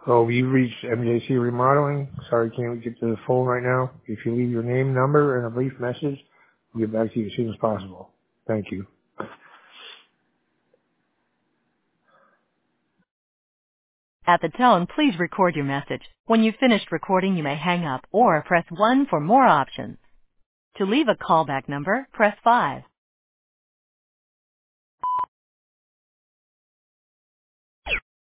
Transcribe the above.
Oh, you've reached MJC Remodeling. Sorry, can't get to the phone right now. If you leave your name, number, and a brief message, we'll get back to you as soon as possible. Thank you. At the tone, please record your message. When you've finished recording, you may hang up or press 1 for more options. To leave a callback number, press 5.